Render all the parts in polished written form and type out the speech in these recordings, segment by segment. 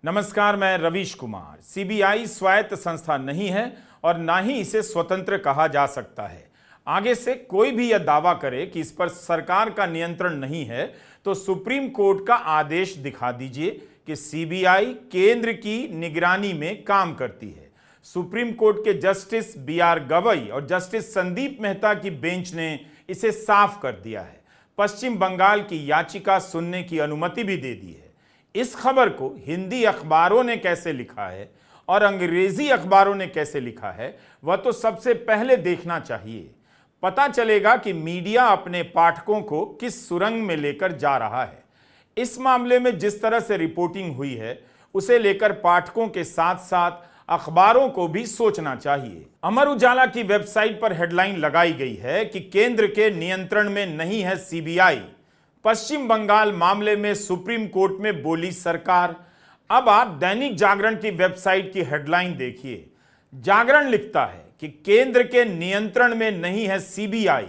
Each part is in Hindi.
नमस्कार, मैं रवीश कुमार। सीबीआई स्वायत्त संस्था नहीं है और ना ही इसे स्वतंत्र कहा जा सकता है। आगे से कोई भी यह दावा करे कि इस पर सरकार का नियंत्रण नहीं है तो सुप्रीम कोर्ट का आदेश दिखा दीजिए कि सीबीआई केंद्र की निगरानी में काम करती है। सुप्रीम कोर्ट के जस्टिस बी.आर. गवई और जस्टिस संदीप मेहता की बेंच ने इसे साफ कर दिया है। पश्चिम बंगाल की याचिका सुनने की अनुमति भी दे दी है। इस खबर को हिंदी अखबारों ने कैसे लिखा है और अंग्रेजी अखबारों ने कैसे लिखा है वह तो सबसे पहले देखना चाहिए। पता चलेगा कि मीडिया अपने पाठकों को किस सुरंग में लेकर जा रहा है। इस मामले में जिस तरह से रिपोर्टिंग हुई है उसे लेकर पाठकों के साथ साथ अखबारों को भी सोचना चाहिए। अमर उजाला की वेबसाइट पर हेडलाइन लगाई गई है कि केंद्र के नियंत्रण में नहीं है सीबीआई। पश्चिम बंगाल मामले में सुप्रीम कोर्ट में बोली सरकार। अब आप दैनिक जागरण की वेबसाइट की हेडलाइन देखिए। जागरण लिखता है कि केंद्र के नियंत्रण में नहीं है सीबीआई।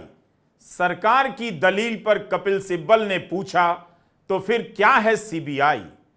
सरकार की दलील पर कपिल सिब्बल ने पूछा तो फिर क्या है सीबीआई,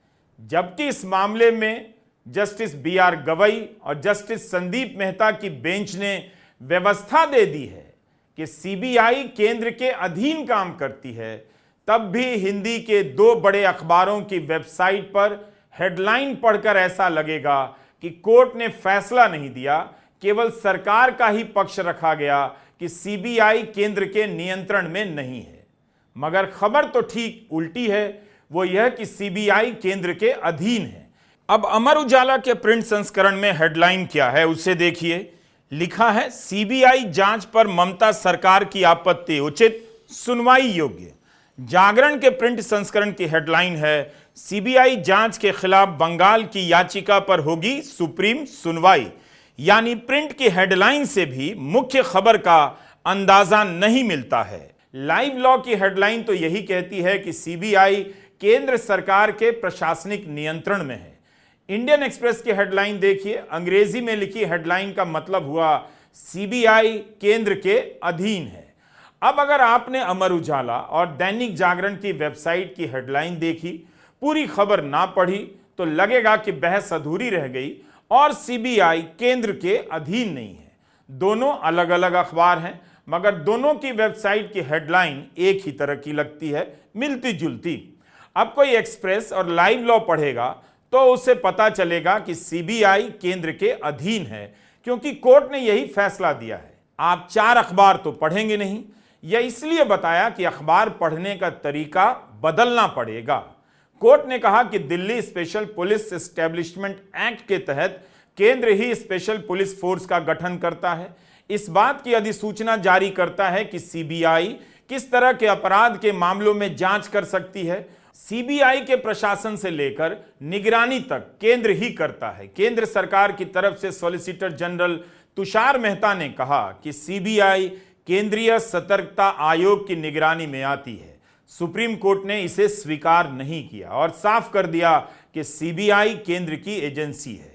जबकि इस मामले में जस्टिस बी.आर. गवई और जस्टिस संदीप मेहता की बेंच ने व्यवस्था दे दी है कि सीबीआई केंद्र के अधीन काम करती है। तब भी हिंदी के दो बड़े अखबारों की वेबसाइट पर हेडलाइन पढ़कर ऐसा लगेगा कि कोर्ट ने फैसला नहीं दिया, केवल सरकार का ही पक्ष रखा गया कि सीबीआई केंद्र के नियंत्रण में नहीं है। मगर खबर तो ठीक उल्टी है, वो यह कि सीबीआई केंद्र के अधीन है। अब अमर उजाला के प्रिंट संस्करण में हेडलाइन क्या है उसे देखिए। लिखा है, सीबीआई जांच पर ममता सरकार की आपत्ति उचित, सुनवाई योग्य। जागरण के प्रिंट संस्करण की हेडलाइन है, सीबीआई जांच के खिलाफ बंगाल की याचिका पर होगी सुप्रीम सुनवाई। यानी प्रिंट की हेडलाइन से भी मुख्य खबर का अंदाजा नहीं मिलता है। लाइव लॉ की हेडलाइन तो यही कहती है कि सीबीआई केंद्र सरकार के प्रशासनिक नियंत्रण में है। इंडियन एक्सप्रेस की हेडलाइन देखिए। अंग्रेजी में लिखी हेडलाइन का मतलब हुआ सीबीआई केंद्र के अधीन है। अब अगर आपने अमर उजाला और दैनिक जागरण की वेबसाइट की हेडलाइन देखी, पूरी खबर ना पढ़ी तो लगेगा कि बहस अधूरी रह गई और सीबीआई केंद्र के अधीन नहीं है। दोनों अलग अलग अखबार हैं, मगर दोनों की वेबसाइट की हेडलाइन एक ही तरह की लगती है, मिलती जुलती। अब कोई एक्सप्रेस और लाइव लॉ पढ़ेगा तो उसे पता चलेगा कि सीबीआई केंद्र के अधीन है, क्योंकि कोर्ट ने यही फैसला दिया है। आप चार अखबार तो पढ़ेंगे नहीं। यह इसलिए बताया कि अखबार पढ़ने का तरीका बदलना पड़ेगा। कोर्ट ने कहा कि Delhi special police establishment act के तहत केंद्र ही स्पेशल पुलिस फोर्स का गठन करता है। इस बात की अधिसूचना जारी करता है कि सीबीआई किस तरह के अपराध के मामलों में जांच कर सकती है। सीबीआई के प्रशासन से लेकर निगरानी तक केंद्र ही करता है। केंद्र सरकार की तरफ से सॉलिसिटर जनरल तुषार मेहता ने कहा कि सीबीआई केंद्रीय सतर्कता आयोग की निगरानी में आती है। सुप्रीम कोर्ट ने इसे स्वीकार नहीं किया और साफ कर दिया कि सीबीआई केंद्र की एजेंसी है।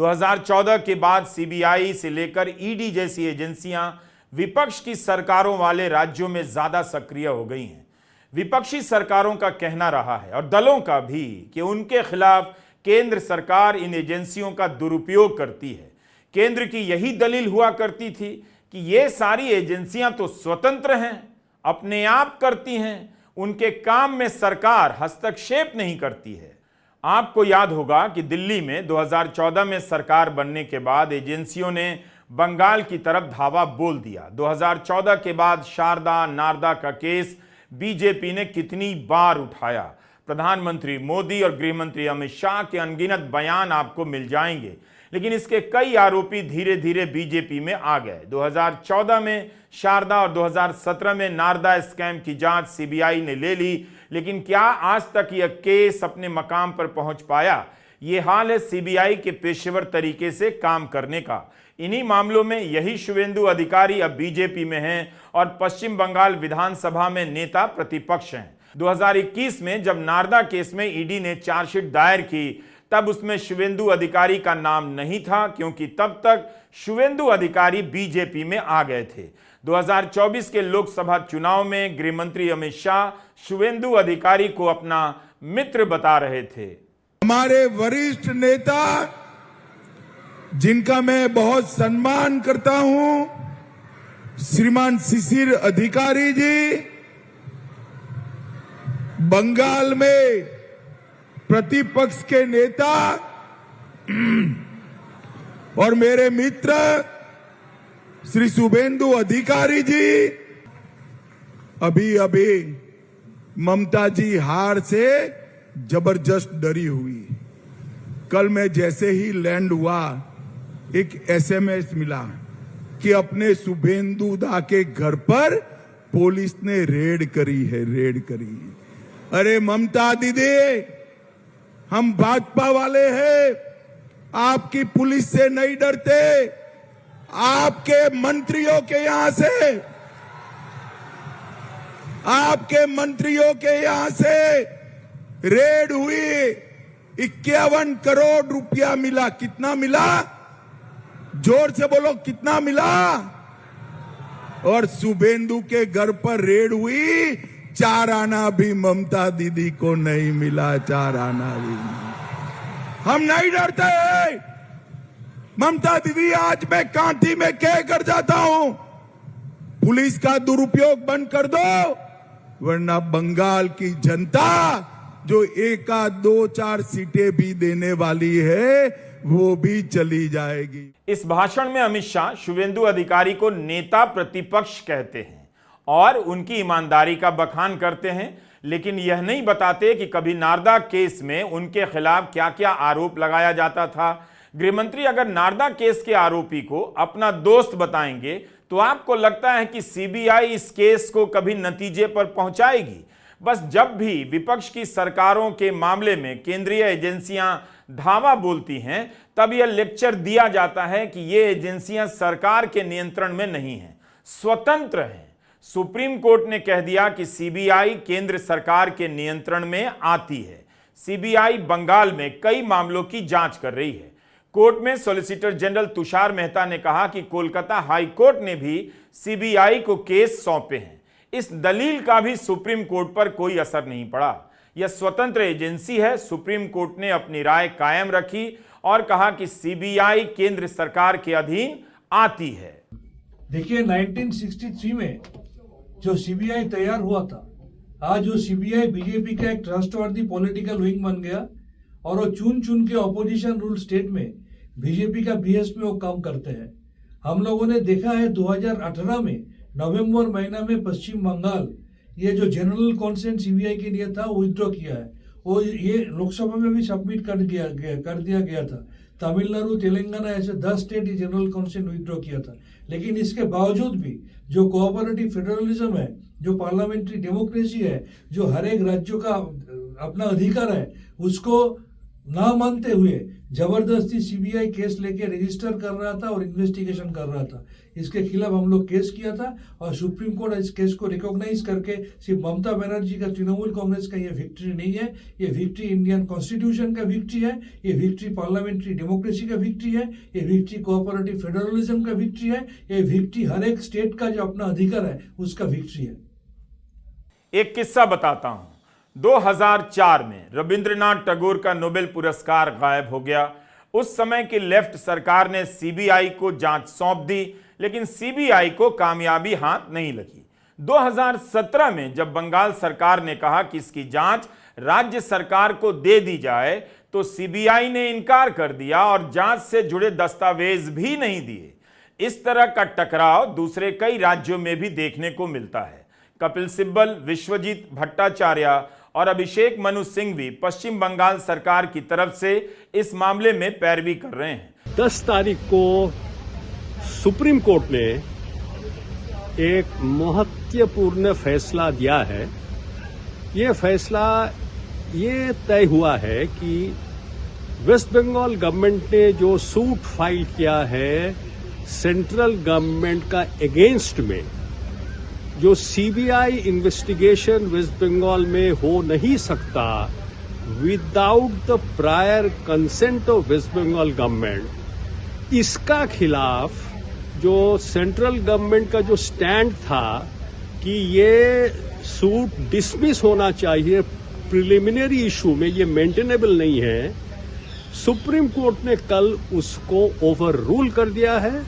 2014 के बाद सीबीआई से लेकर ईडी जैसी एजेंसियां विपक्ष की सरकारों वाले राज्यों में ज्यादा सक्रिय हो गई हैं। विपक्षी सरकारों का कहना रहा है और दलों का भी कि उनके खिलाफ केंद्र सरकार इन एजेंसियों का दुरुपयोग करती है। केंद्र की यही दलील हुआ करती थी कि ये सारी एजेंसियां तो स्वतंत्र हैं, अपने आप करती हैं, उनके काम में सरकार हस्तक्षेप नहीं करती है। आपको याद होगा कि दिल्ली में 2014 में सरकार बनने के बाद एजेंसियों ने बंगाल की तरफ धावा बोल दिया। 2014 के बाद शारदा नारदा का केस बीजेपी ने कितनी बार उठाया। प्रधानमंत्री मोदी और गृहमंत्री अमित शाह के अनगिनत बयान आपको मिल जाएंगे, लेकिन इसके कई आरोपी धीरे धीरे बीजेपी में आ गए। 2014 में शारदा और 2017 में नारदा स्कैम की जांच सीबीआई ने ले ली, लेकिन क्या आज तक यह केस अपने मकाम पर पहुंच पाया? ये हाल है सीबीआई के पेशेवर तरीके से काम करने का। इन्हीं मामलों में यही शुवेंदु अधिकारी अब बीजेपी में हैं और पश्चिम बंगाल विधानसभा में नेता प्रतिपक्ष हैं। 2021 में जब नारदा केस में ईडी ने चार्जशीट दायर की तब उसमें शुवेंदु अधिकारी का नाम नहीं था, क्योंकि तब तक शुवेंदु अधिकारी बीजेपी में आ गए थे। 2024 के लोकसभा चुनाव में गृहमंत्री अमित शाह शुवेंदु अधिकारी को अपना मित्र बता रहे थे। हमारे वरिष्ठ नेता जिनका मैं बहुत सम्मान करता हूं, श्रीमान शिशिर अधिकारी जी बंगाल में प्रतिपक्ष के नेता और मेरे मित्र श्री शुभेंदु अधिकारी जी अभी ममता जी हार से जबरदस्त डरी हुई। कल मैं जैसे ही लैंड हुआ एक एसएमएस मिला कि अपने शुभेंदु दा के घर पर पुलिस ने रेड करी है। अरे ममता दीदी, हम भाजपा वाले हैं, आपकी पुलिस से नहीं डरते। आपके मंत्रियों के यहां से रेड हुई, 51 करोड़ रुपया मिला। कितना मिला? जोर से बोलो, कितना मिला? और शुभेंदु के घर पर रेड हुई, 4 आना भी ममता दीदी को नहीं मिला। 4 आना भी। हम नहीं डरते। ममता दीदी, आज मैं कांटी में कह कर जाता हूं, पुलिस का दुरुपयोग बंद कर दो, वरना बंगाल की जनता जो 1 2 4 सीटें भी देने वाली है वो भी चली जाएगी। इस भाषण में अमित शाह शुभेंदु अधिकारी को नेता प्रतिपक्ष कहते हैं और उनकी ईमानदारी का बखान करते हैं, लेकिन यह नहीं बताते कि कभी नारदा केस में उनके खिलाफ क्या क्या आरोप लगाया जाता था। गृहमंत्री अगर नारदा केस के आरोपी को अपना दोस्त बताएंगे तो आपको लगता है कि सीबीआई इस केस को कभी नतीजे पर पहुंचाएगी? बस जब भी विपक्ष की सरकारों के मामले में केंद्रीय एजेंसियां धावा बोलती हैं, तब यह लेक्चर दिया जाता है कि ये एजेंसियां सरकार के नियंत्रण में नहीं हैं, स्वतंत्र हैं। सुप्रीम कोर्ट ने कह दिया कि सीबीआई केंद्र सरकार के नियंत्रण में आती है। सीबीआई बंगाल में कई मामलों की जांच कर रही है। कोर्ट में सॉलिसिटर जनरल तुषार मेहता ने कहा कि कोलकाता हाई कोर्ट ने भी सीबीआई को केस सौंपे हैं। इस दलील का भी सुप्रीम कोर्ट पर कोई असर नहीं पड़ा। यह स्वतंत्र एजेंसी है। सुप्रीम कोर्ट ने अपनी राय कायम रखी और कहा कि सीबीआई केंद्र सरकार के अधीन आती है। देखिए, 1963 में जो सीबीआई तैयार हुआ था, आज वो सीबीआई बीजेपी का एक ट्रस्टवर्दी पॉलिटिकल विंग बन गया और वो चुन के ऑपोजिशन रूल स्टेट में बीजेपी का बीएस में वो काम करते हैं। हम लोगों ने देखा है 2018 में नवंबर महीना में पश्चिम बंगाल ये जो जनरल कॉन्सेंट सीबीआई के लिए था वो विथड्रॉ किया है। वो ये लोकसभा में भी सबमिट कर दिया गया था। तमिलनाडु, तेलंगाना ऐसे 10 स्टेट ये जनरल कॉन्सेंट विथड्रॉ किया था। लेकिन इसके बावजूद भी जो कोऑपरेटिव फेडरलिज्म है, जो पार्लियामेंट्री डेमोक्रेसी है, जो हर एक राज्यों का अपना अधिकार है, उसको ना मानते हुए जबरदस्ती सीबीआई केस लेके रजिस्टर कर रहा था और इन्वेस्टिगेशन कर रहा था। इसके खिलाफ हम लोग केस किया था और सुप्रीम कोर्ट इस केस को रिकॉग्नाइज करके सिर्फ ममता बनर्जी का, तृणमूल कांग्रेस का ये विक्ट्री नहीं है, ये विक्ट्री इंडियन कॉन्स्टिट्यूशन का विक्ट्री है, ये विक्ट्री पार्लियामेंट्री डेमोक्रेसी का विक्ट्री है, ये विक्ट्री कोऑपरेटिव फेडरलिज्म का विक्ट्री है, ये विक्ट्री हर एक स्टेट का जो अपना अधिकार है उसका विक्ट्री है। एक किस्सा बताता हूं। 2004 में रविंद्रनाथ टैगोर का नोबेल पुरस्कार गायब हो गया। उस समय की लेफ्ट सरकार ने सीबीआई को जांच सौंप दी, लेकिन सीबीआई को कामयाबी हाथ नहीं लगी। 2017 में जब बंगाल सरकार ने कहा कि इसकी जांच राज्य सरकार को दे दी जाए, तो सीबीआई ने इनकार कर दिया और जांच से जुड़े दस्तावेज भी नहीं दिए। इस तरह का टकराव दूसरे कई राज्यों में भी देखने को मिलता है। कपिल सिब्बल, विश्वजीत भट्टाचार्य और अभिषेक मनु सिंघवी पश्चिम बंगाल सरकार की तरफ से इस मामले में पैरवी कर रहे हैं। 10 तारीख को सुप्रीम कोर्ट ने एक महत्वपूर्ण फैसला दिया है। ये फैसला ये तय हुआ है कि वेस्ट बंगाल गवर्नमेंट ने जो सूट फाइल किया है सेंट्रल गवर्नमेंट का अगेंस्ट में, जो सीबीआई इन्वेस्टिगेशन वेस्ट बंगाल में हो नहीं सकता without the prior consent of West Bengal government, इसका खिलाफ जो सेंट्रल गवर्नमेंट का जो स्टैंड था कि ये सूट डिसमिस होना चाहिए प्रिलिमिनरी इशू में ये मेंटेनेबल नहीं है, सुप्रीम कोर्ट ने कल उसको ओवर रूल कर दिया है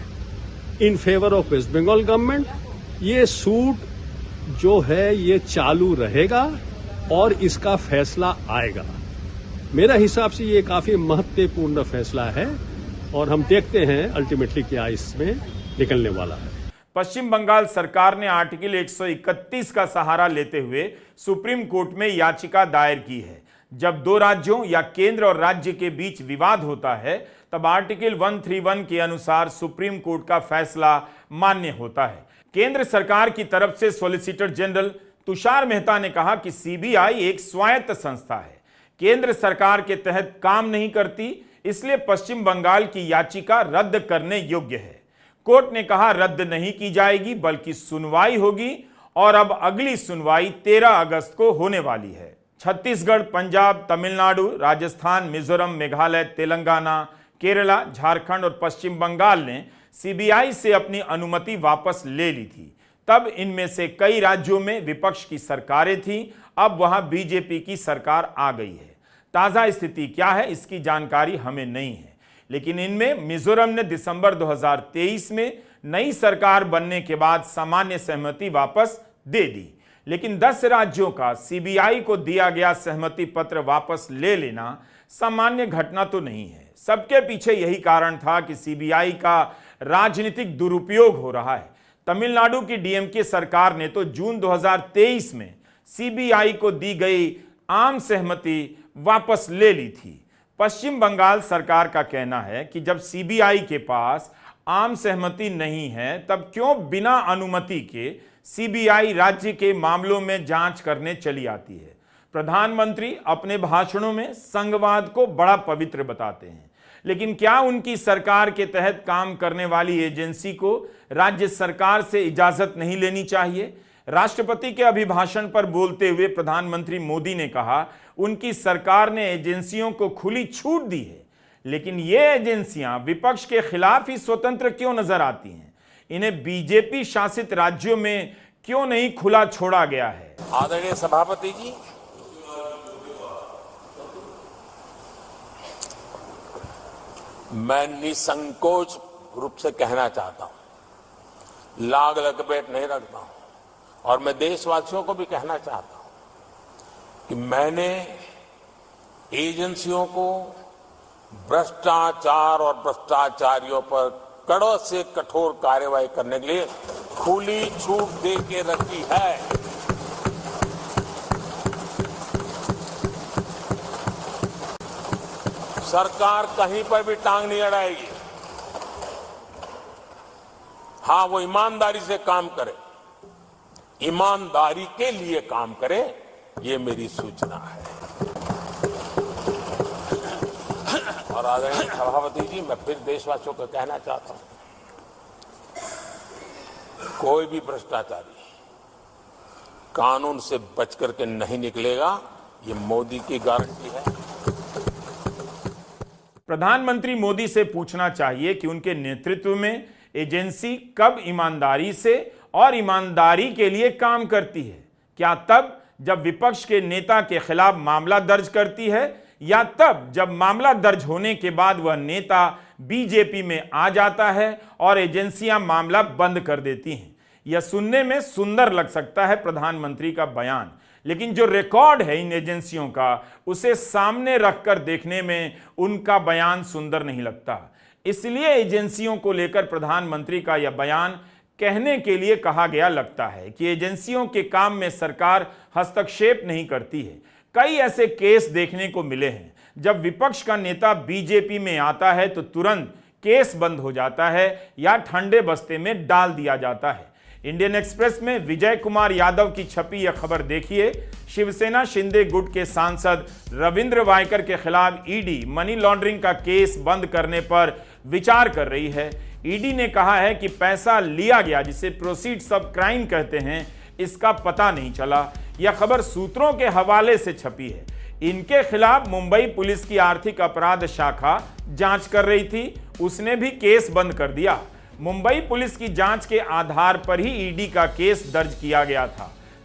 in favour of West Bengal government. ये सूट जो है ये चालू रहेगा और इसका फैसला आएगा। मेरा हिसाब से ये काफी महत्वपूर्ण फैसला है और हम देखते हैं अल्टीमेटली क्या इसमें निकलने वाला है। पश्चिम बंगाल सरकार ने आर्टिकल 131 का सहारा लेते हुए सुप्रीम कोर्ट में याचिका दायर की है। जब दो राज्यों या केंद्र और राज्य के बीच विवाद होता है तब आर्टिकल 131 के अनुसार सुप्रीम कोर्ट का फैसला मान्य होता है। केंद्र सरकार की तरफ से सॉलिसिटर जनरल तुषार मेहता ने कहा कि सीबीआई एक स्वायत्त संस्था है, केंद्र सरकार के तहत काम नहीं करती, इसलिए पश्चिम बंगाल की याचिका रद्द करने योग्य है। कोर्ट ने कहा रद्द नहीं की जाएगी बल्कि सुनवाई होगी और अब अगली सुनवाई 13 अगस्त को होने वाली है। छत्तीसगढ़, पंजाब, तमिलनाडु, राजस्थान, मिजोरम, मेघालय, तेलंगाना, केरला, झारखंड और पश्चिम बंगाल ने सीबीआई से अपनी अनुमति वापस ले ली थी। तब इनमें से कई राज्यों में विपक्ष की सरकारें थीं, अब वहां बीजेपी की सरकार आ गई है। ताजा स्थिति क्या है इसकी जानकारी हमें नहीं है, लेकिन इनमें मिजोरम ने दिसंबर 2023 में नई सरकार बनने के बाद सामान्य सहमति वापस दे दी, लेकिन 10 राज्यों का सीबीआई को दिया गया सहमति पत्र वापस ले लेना सामान्य घटना तो नहीं है। सबके पीछे यही कारण था कि सीबीआई का राजनीतिक दुरुपयोग हो रहा है। तमिलनाडु की डीएमके सरकार ने तो जून 2023 में सीबीआई को दी गई आम सहमति वापस ले ली थी। पश्चिम बंगाल सरकार का कहना है कि जब सीबीआई के पास आम सहमति नहीं है तब क्यों बिना अनुमति के सीबीआई राज्य के मामलों में जांच करने चली आती है। प्रधानमंत्री अपने भाषणों में संघवाद को बड़ा पवित्र बताते हैं, लेकिन क्या उनकी सरकार के तहत काम करने वाली एजेंसी को राज्य सरकार से इजाजत नहीं लेनी चाहिए? राष्ट्रपति के अभिभाषण पर बोलते हुए प्रधानमंत्री मोदी ने कहा उनकी सरकार ने एजेंसियों को खुली छूट दी है, लेकिन ये एजेंसियां विपक्ष के खिलाफ ही स्वतंत्र क्यों नजर आती हैं? इन्हें बीजेपी शासित राज्यों में क्यों नहीं खुला छोड़ा गया है? आदरणीय सभापति जी, मैं निसंकोच रूप से कहना चाहता हूं, लाग लपेट नहीं रखता हूं, और मैं देशवासियों को भी कहना चाहता हूं कि मैंने एजेंसियों को भ्रष्टाचार और भ्रष्टाचारियों पर कड़े से कठोर कार्रवाई करने के लिए खुली छूट दे के रखी है। सरकार कहीं पर भी टांग नहीं अड़ाएगी। हां, वो ईमानदारी से काम करे, ईमानदारी के लिए काम करे, ये मेरी सूचना है। और आदरणीय सभापति जी, मैं फिर देशवासियों को कहना चाहता हूं, कोई भी भ्रष्टाचारी कानून से बच करके नहीं निकलेगा, ये मोदी की गारंटी है। प्रधानमंत्री मोदी से पूछना चाहिए कि उनके नेतृत्व में एजेंसी कब ईमानदारी से और ईमानदारी के लिए काम करती है? क्या तब जब विपक्ष के नेता के खिलाफ मामला दर्ज करती है, या तब जब मामला दर्ज होने के बाद वह नेता बीजेपी में आ जाता है और एजेंसियां मामला बंद कर देती हैं? यह सुनने में सुंदर लग सकता है प्रधानमंत्री का बयान, लेकिन जो रिकॉर्ड है इन एजेंसियों का उसे सामने रखकर देखने में उनका बयान सुंदर नहीं लगता। इसलिए एजेंसियों को लेकर प्रधानमंत्री का यह बयान कहने के लिए कहा गया लगता है कि एजेंसियों के काम में सरकार हस्तक्षेप नहीं करती है। कई ऐसे केस देखने को मिले हैं, जब विपक्ष का नेता बीजेपी में आता है तो तुरंत केस बंद हो जाता है या ठंडे बस्ते में डाल दिया जाता है। इंडियन एक्सप्रेस में विजय कुमार यादव की छपी यह खबर देखिए। शिवसेना शिंदे गुट के सांसद रविंद्र वायकर के खिलाफ ईडी मनी लॉन्ड्रिंग का केस बंद करने पर विचार कर रही है। ईडी ने कहा है कि पैसा लिया गया, जिसे प्रोसीड्स ऑफ क्राइम कहते हैं, इसका पता नहीं चला। यह खबर सूत्रों के हवाले से छपी है। इनके खिलाफ मुंबई पुलिस की आर्थिक अपराध शाखा जांच कर रही थी, उसने भी केस बंद कर दिया। मुंबई पुलिस की जांच के आधार पर ही ईडी का केस दर्ज किया गया था।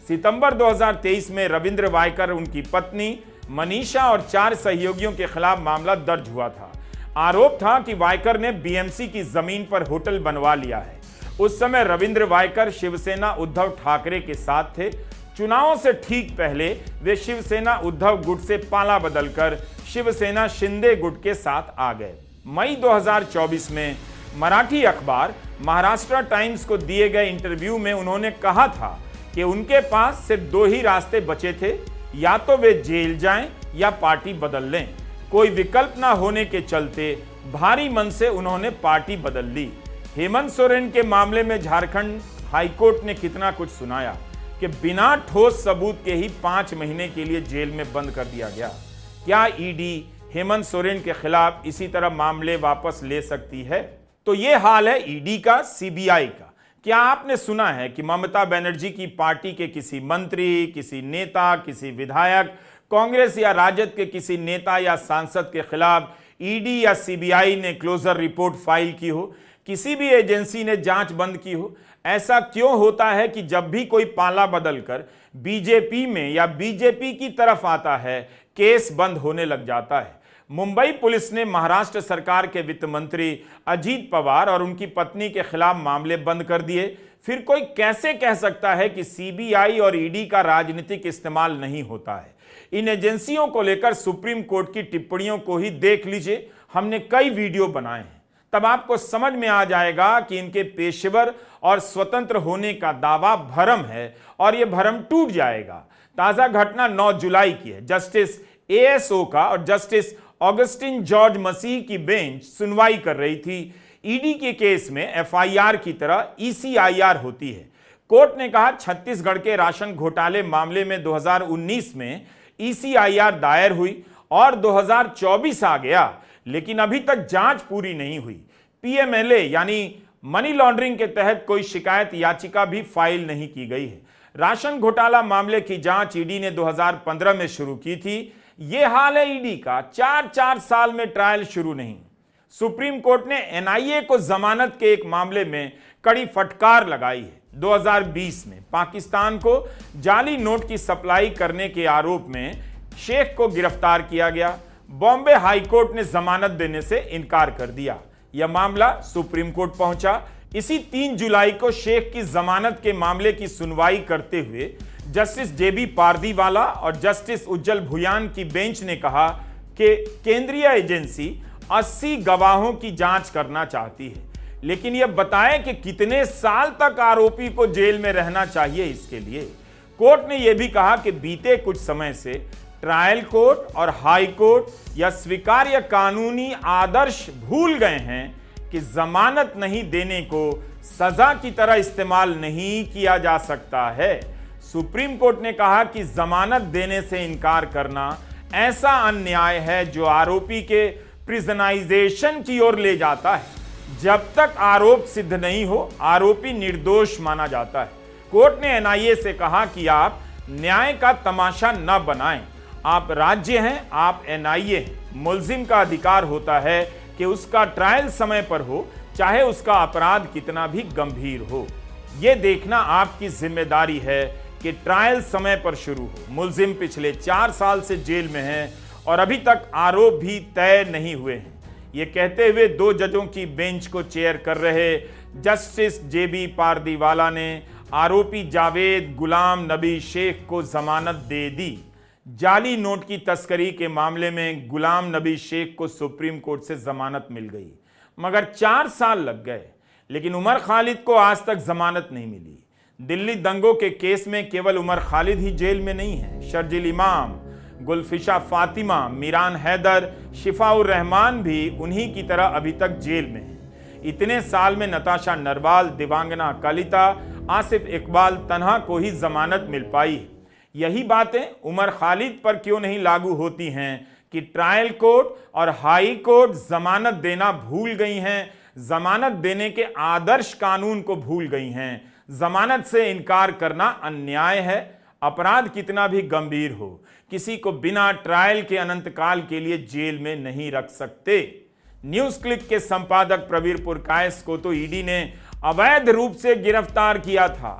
सितंबर 2023 में रविंद्र वायकर, उनकी पत्नी मनीषा और 4 सहयोगियों के खिलाफ मामला दर्ज हुआ था। आरोप था कि वायकर ने बीएमसी की जमीन पर होटल बनवा लिया है। उस समय रविंद्र वायकर शिवसेना उद्धव ठाकरे के साथ थे। चुनावों से ठीक पहले वे शिवसेना उद्धव गुट से पाला बदलकर शिवसेना शिंदे गुट के साथ आ गए। मई 2024 में मराठी अखबार महाराष्ट्र टाइम्स को दिए गए इंटरव्यू में उन्होंने कहा था कि उनके पास सिर्फ 2 ही रास्ते बचे थे, या तो वे जेल जाएं या पार्टी बदल लें। कोई विकल्प ना होने के चलते भारी मन से उन्होंने पार्टी बदल ली। हेमंत सोरेन के मामले में झारखंड हाईकोर्ट ने कितना कुछ सुनाया कि बिना ठोस सबूत के ही 5 महीने के लिए जेल में बंद कर दिया गया। क्या ईडी हेमंत सोरेन के खिलाफ इसी तरह मामले वापस ले सकती है? तो यह हाल है ईडी का, सीबीआई का। क्या आपने सुना है कि ममता बनर्जी की पार्टी के किसी मंत्री, किसी नेता, किसी विधायक, कांग्रेस या राजद के किसी नेता या सांसद के खिलाफ ईडी या सीबीआई ने क्लोजर रिपोर्ट फाइल की हो, किसी भी एजेंसी ने जांच बंद की हो? ऐसा क्यों होता है कि जब भी कोई पाला बदलकर बीजेपी में या बीजेपी की तरफ आता है, केस बंद होने लग जाता है? मुंबई पुलिस ने महाराष्ट्र सरकार के वित्त मंत्री अजीत पवार और उनकी पत्नी के खिलाफ मामले बंद कर दिए। फिर कोई कैसे कह सकता है कि सीबीआई और ईडी का राजनीतिक इस्तेमाल नहीं होता है? इन एजेंसियों को लेकर सुप्रीम कोर्ट की टिप्पणियों को ही देख लीजिए। हमने कई वीडियो बनाए हैं, तब आपको समझ में आ जाएगा कि इनके पेशेवर और स्वतंत्र होने का दावा भरम है और यह भरम टूट जाएगा। ताजा घटना 9 जुलाई की है। जस्टिस एएस ओका और जस्टिस ऑगस्टिन जॉर्ज मसीह की बेंच सुनवाई कर रही थी। ईडी के केस में एफआईआर की तरह ईसीआईआर होती है। कोर्ट ने कहा छत्तीसगढ़ के राशन घोटाले मामले में 2019 में ईसीआईआर दायर हुई और 2024 आ गया, लेकिन अभी तक जांच पूरी नहीं हुई। पीएमएलए यानी मनी लॉन्ड्रिंग के तहत कोई शिकायत याचिका भी फाइल नहीं की गई है। राशन घोटाला मामले की जांच ईडी ने 2015 में शुरू की थी। यह हाल है ईडी का, 4 साल में ट्रायल शुरू नहीं। सुप्रीम कोर्ट ने एनआईए को जमानत के एक मामले में कड़ी फटकार लगाई है। 2020 में पाकिस्तान को जाली नोट की सप्लाई करने के आरोप में शेख को गिरफ्तार किया गया। बॉम्बे हाईकोर्ट ने जमानत देने से इनकार कर दिया। यह मामला सुप्रीम कोर्ट पहुंचा। इसी 3 जुलाई को शेख की जमानत के मामले की सुनवाई करते हुए जस्टिस जेबी पारदीवाला और जस्टिस उज्जवल भुयान की बेंच ने कहा कि केंद्रीय एजेंसी 80 गवाहों की जांच करना चाहती है, लेकिन यह बताएं कि कितने साल तक आरोपी को जेल में रहना चाहिए। इसके लिए कोर्ट ने यह भी कहा कि बीते कुछ समय से ट्रायल कोर्ट और हाई कोर्ट या स्वीकार्य कानूनी आदर्श भूल गए हैं कि जमानत नहीं देने को सजा की तरह इस्तेमाल नहीं किया जा सकता है। सुप्रीम कोर्ट ने कहा कि जमानत देने से इनकार करना ऐसा अन्याय है जो आरोपी के प्रिजनाइजेशन की ओर ले जाता है। जब तक आरोप सिद्ध नहीं हो, आरोपी निर्दोष माना जाता है। कोर्ट ने एनआईए से कहा कि आप न्याय का तमाशा न बनाएं। आप राज्य हैं, आप एनआईए हैं। मुलजिम का अधिकार होता है कि उसका ट्रायल समय पर हो, चाहे उसका अपराध कितना भी गंभीर हो। यह देखना आपकी जिम्मेदारी है कि ट्रायल समय पर शुरू हो। मुलजिम पिछले 4 साल से जेल में है और अभी तक आरोप भी तय नहीं हुए हैं। ये कहते हुए 2 जजों की बेंच को चेयर कर रहे जस्टिस जेबी पारदीवाला ने आरोपी जावेद गुलाम नबी शेख को जमानत दे दी। जाली नोट की तस्करी के मामले में गुलाम नबी शेख को सुप्रीम कोर्ट से जमानत मिल गई, मगर 4 साल लग गए। लेकिन उमर खालिद को आज तक जमानत नहीं मिली। दिल्ली दंगों के केस में केवल उमर खालिद ही जेल में नहीं है। शर्जिल इमाम, गुलफिशा फातिमा, मीरान हैदर, शिफाउर रहमान भी उन्हीं की तरह अभी तक जेल में है। इतने साल में नताशा नरवाल, दिवांगना कलिता, आसिफ इकबाल तन्हा को ही जमानत मिल पाई है। यही बातें उमर खालिद पर क्यों नहीं लागू होती हैं कि ट्रायल कोर्ट और हाई कोर्ट जमानत देना भूल गई हैं, जमानत देने के आदर्श कानून को भूल गई हैं। जमानत से इनकार करना अन्याय है। अपराध कितना भी गंभीर हो, किसी को बिना ट्रायल के अनंत काल के लिए जेल में नहीं रख सकते। न्यूज क्लिक के संपादक प्रवीर पुरकायस्थ को तो ईडी ने अवैध रूप से गिरफ्तार किया था।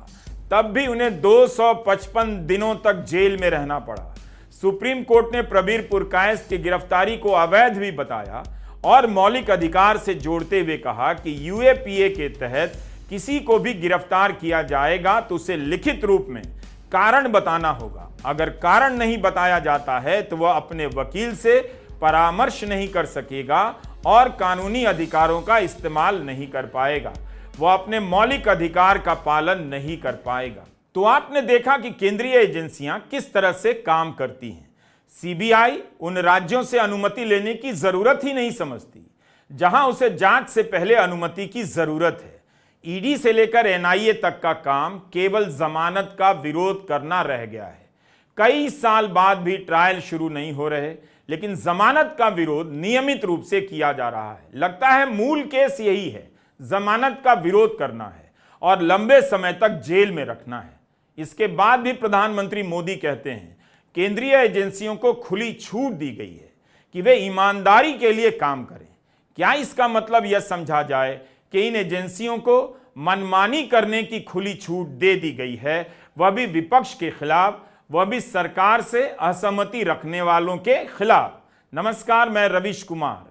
तब भी उन्हें 255 दिनों तक जेल में रहना पड़ा। सुप्रीम कोर्ट ने प्रबीर पुरकायस्थ की गिरफ्तारी को अवैध भी बताया और मौलिक अधिकार से जोड़ते हुए कहा कि यूएपीए के तहत किसी को भी गिरफ्तार किया जाएगा तो उसे लिखित रूप में कारण बताना होगा। अगर कारण नहीं बताया जाता है तो वह अपने वकील से परामर्श नहीं कर सकेगा और कानूनी अधिकारों का इस्तेमाल नहीं कर पाएगा। वह अपने मौलिक अधिकार का पालन नहीं कर पाएगा। तो आपने देखा कि केंद्रीय एजेंसियां किस तरह से काम करती हैं। सीबीआई उन राज्यों से अनुमति लेने की जरूरत ही नहीं समझती जहां उसे जांच से पहले अनुमति की जरूरत है। ईडी से लेकर एनआईए तक का काम केवल जमानत का विरोध करना रह गया है। कई साल बाद भी ट्रायल शुरू नहीं हो रहे, लेकिन जमानत का विरोध नियमित रूप से किया जा रहा है। लगता है मूल केस यही है, जमानत का विरोध करना है और लंबे समय तक जेल में रखना है। इसके बाद भी प्रधानमंत्री मोदी कहते हैं केंद्रीय एजेंसियों को खुली छूट दी गई है कि वे ईमानदारी के लिए काम करें। क्या इसका मतलब यह समझा जाए कि इन एजेंसियों को मनमानी करने की खुली छूट दे दी गई है, वह भी विपक्ष के खिलाफ, वह भी सरकार से असहमति रखने वालों के खिलाफ? नमस्कार, मैं रविश कुमार।